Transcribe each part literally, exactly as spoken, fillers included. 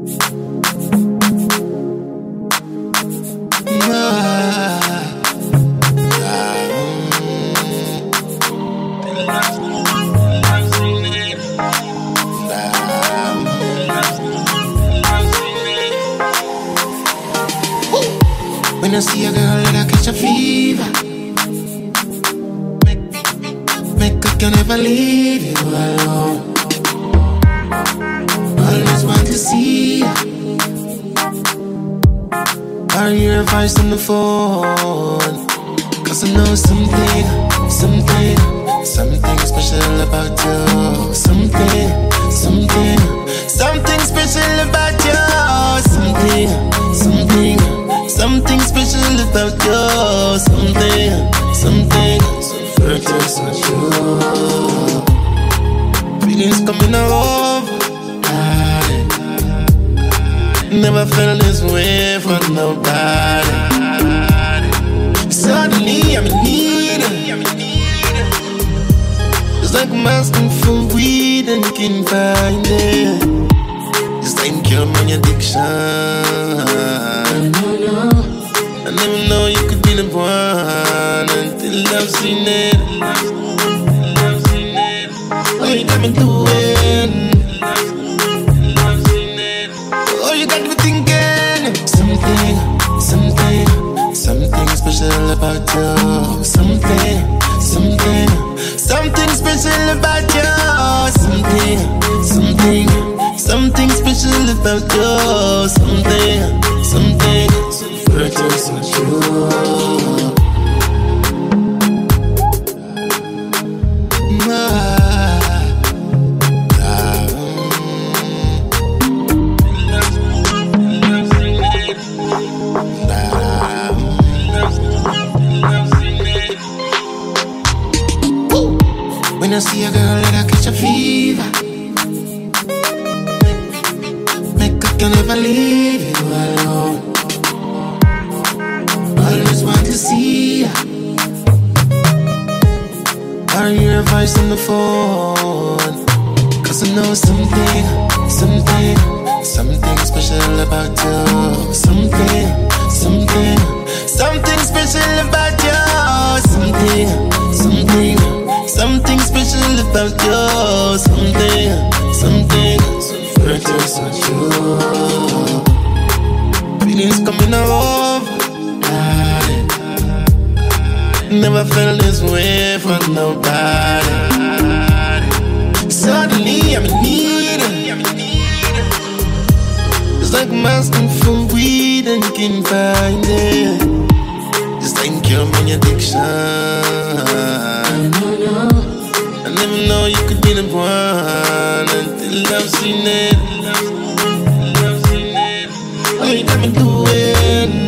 When I see a girl that I catch a fever, make, make I can never leave you alone. Always want to see ya, or hear a voice on the phone. Cause I know something, something, something special about you. Something, something, something special about you. Something, something, something special about you. Something, something, so fertile, so true. Feelings coming over. I never felt this way from nobody. Suddenly I'm in need. It's like I'm asking for weed and you can't find it. It's like cure my addiction. I never know you could be the one until I've seen it. Oh, you got me doing. Oh, you got me thinking. Something, something, something special about you. Something, something, something special about you. Something, something, something special about you. Something, something, so fertile, so true. When I see a girl that I catch a fever, make I can never leave you alone. Always want to see ya, or hear a voice on the phone. Cause I know something, something, something special about you. Something, something, something special about you. Something, something, something special about you. Something, something, so fertile, so true. Feelings coming over. I never felt this way from nobody. Suddenly I'm in need. It's like I'm asking for weed and you can't find it. It's like cure my addiction. I never know you could be the one until I've seen it. Oh, you got me doing.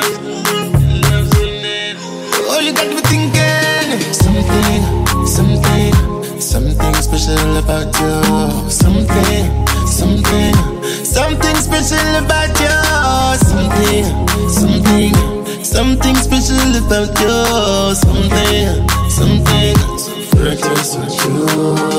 Oh, you got me thinking. Something, something, something special about you. Something, something, something special about you. Something, something, something special about you. Something, something, so fertile, so true.